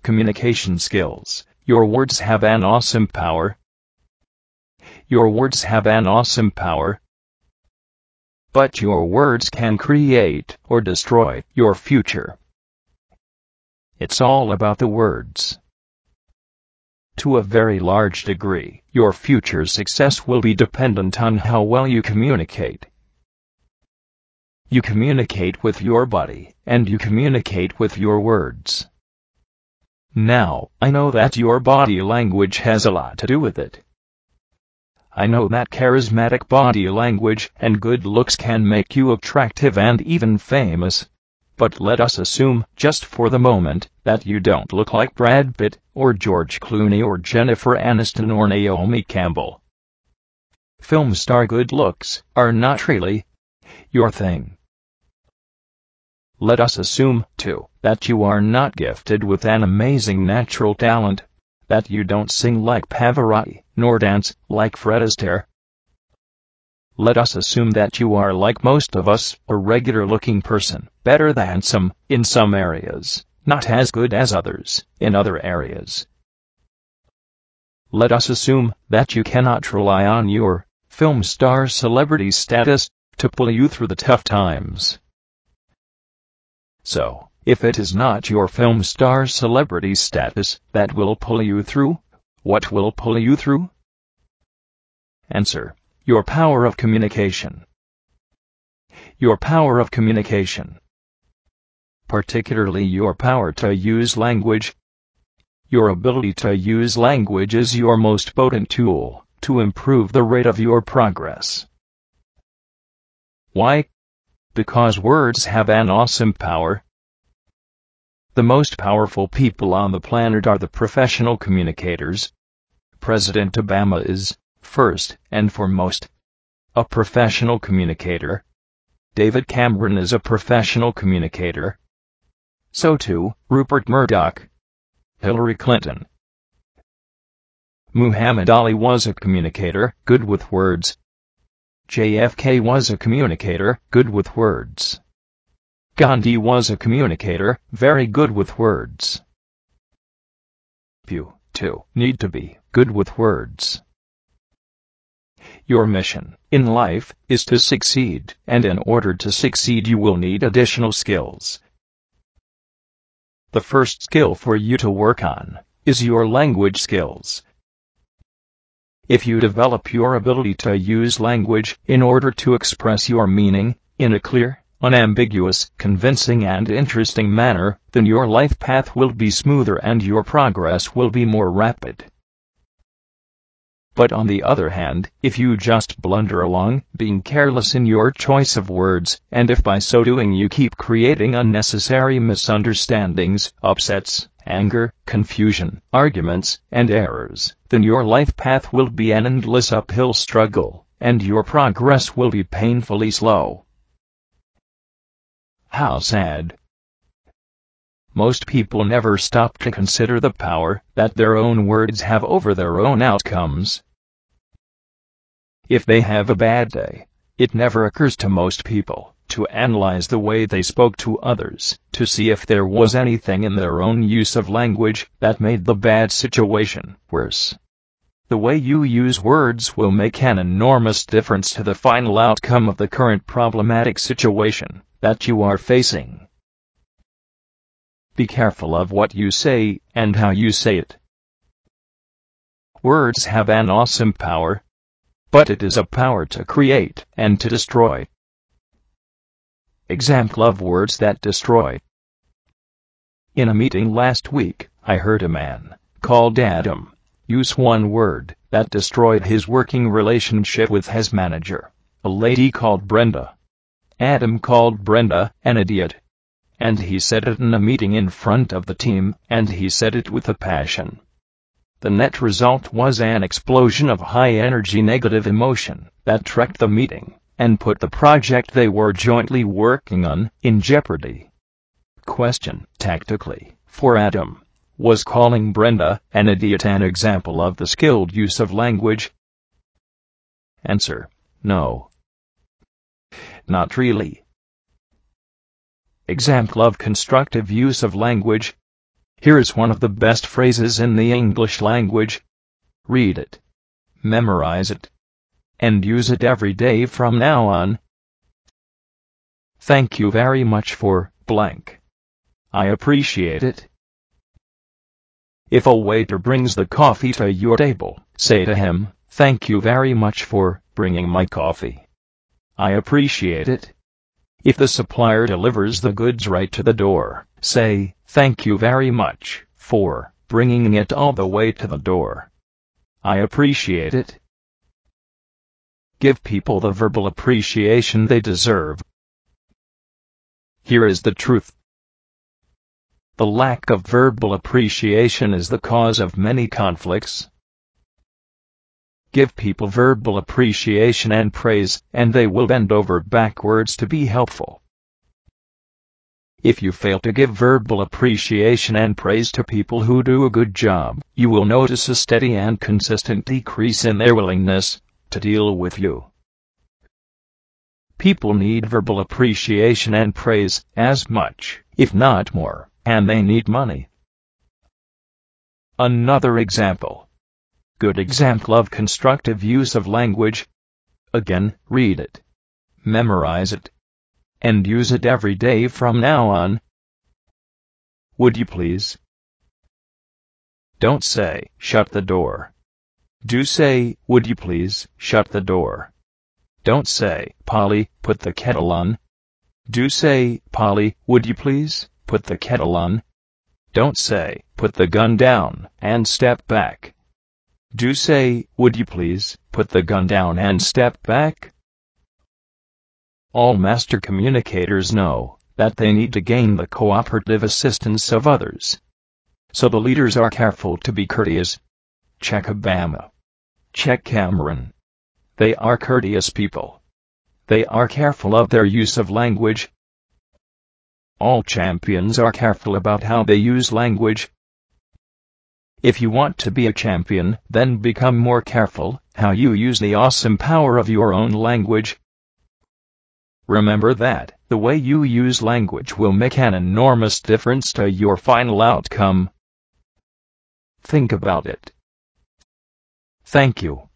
Communication skills. Your words have an awesome power. Your words have an awesome power. But your words can create or destroy your future. It's all about the words. To a very large degree, your future success will be dependent on how well you communicate. You communicate with your body, and you communicate with your words. Now, I know that your body language has a lot to do with it. I know that charismatic body language and good looks can make you attractive and even famous. But let us assume, just for the moment, that you don't look like Brad Pitt, or George Clooney, or Jennifer Aniston, or Naomi Campbell. Film star good looks are not really your thing. Let us assume, too, that you are not gifted with an amazing natural talent, that you don't sing like Pavarotti, nor dance like Fred Astaire. Let us assume that you are like most of us, a regular-looking person, better than some in some areas, not as good as others in other areas. Let us assume that you cannot rely on your film star celebrity status to pull you through the tough times. So, if it is not your film star celebrity status that will pull you through, what will pull you through? Answer: your power of communication. Your power of communication. Particularly your power to use language. Your ability to use language is your most potent tool to improve the rate of your progress. Why? Because words have an awesome power. The most powerful people on the planet are the professional communicators. President Obama is, first and foremost, a professional communicator. David Cameron is a professional communicator. So too, Rupert Murdoch, Hillary Clinton. Muhammad Ali was a communicator, good with words. JFK was a communicator, good with words. Gandhi was a communicator, very good with words. You, too, need to be good with words. Your mission in life is to succeed, and in order to succeed you will need additional skills. The first skill for you to work on is your language skills. If you develop your ability to use language in order to express your meaning in a clear, unambiguous, convincing and interesting manner, then your life path will be smoother and your progress will be more rapid. But on the other hand, if you just blunder along, being careless in your choice of words, and if by so doing you keep creating unnecessary misunderstandings, upsets, anger, confusion, arguments, and errors, then your life path will be an endless uphill struggle, and your progress will be painfully slow. How sad. Most people never stop to consider the power that their own words have over their own outcomes. If they have a bad day, it never occurs to most people to analyze the way they spoke to others, to see if there was anything in their own use of language that made the bad situation worse. The way you use words will make an enormous difference to the final outcome of the current problematic situation that you are facing. Be careful of what you say and how you say it. Words have an awesome power, but it is a power to create and to destroy. Example of words that destroy. In a meeting last week, I heard a man called Adam use one word that destroyed his working relationship with his manager, a lady called Brenda. Adam called Brenda an idiot. And he said it in a meeting in front of the team, and he said it with a passion. The net result was an explosion of high-energy negative emotion that wrecked the meeting and put the project they were jointly working on in jeopardy. Question: tactically, for Adam, was calling Brenda an idiot an example of the skilled use of language? Answer: no. Not really. Example of constructive use of language. Here is one of the best phrases in the English language. Read it, memorize it, and use it every day from now on. Thank you very much for blank. I appreciate it. If a waiter brings the coffee to your table, say to him, thank you very much for bringing my coffee. I appreciate it. If the supplier delivers the goods right to the door, say, thank you very much for bringing it all the way to the door. I appreciate it. Give people the verbal appreciation they deserve. Here is the truth. The lack of verbal appreciation is the cause of many conflicts. Give people verbal appreciation and praise, and they will bend over backwards to be helpful. If you fail to give verbal appreciation and praise to people who do a good job, you will notice a steady and consistent decrease in their willingness to deal with you. People need verbal appreciation and praise as much, if not more, and they need money. Another example. Good example of constructive use of language. Again, read it, memorize it, and use it every day from now on. Would you please? Don't say, shut the door. Do say, would you please, shut the door. Don't say, Polly, put the kettle on. Do say, Polly, would you please, put the kettle on. Don't say, put the gun down, and step back. Do say, would you please, put the gun down and step back. All master communicators know that they need to gain the cooperative assistance of others. So the leaders are careful to be courteous. Check Obama. Check Cameron. They are courteous people. They are careful of their use of language. All champions are careful about how they use language. If you want to be a champion, then become more careful how you use the awesome power of your own language. Remember that the way you use language will make an enormous difference to your final outcome. Think about it. Thank you.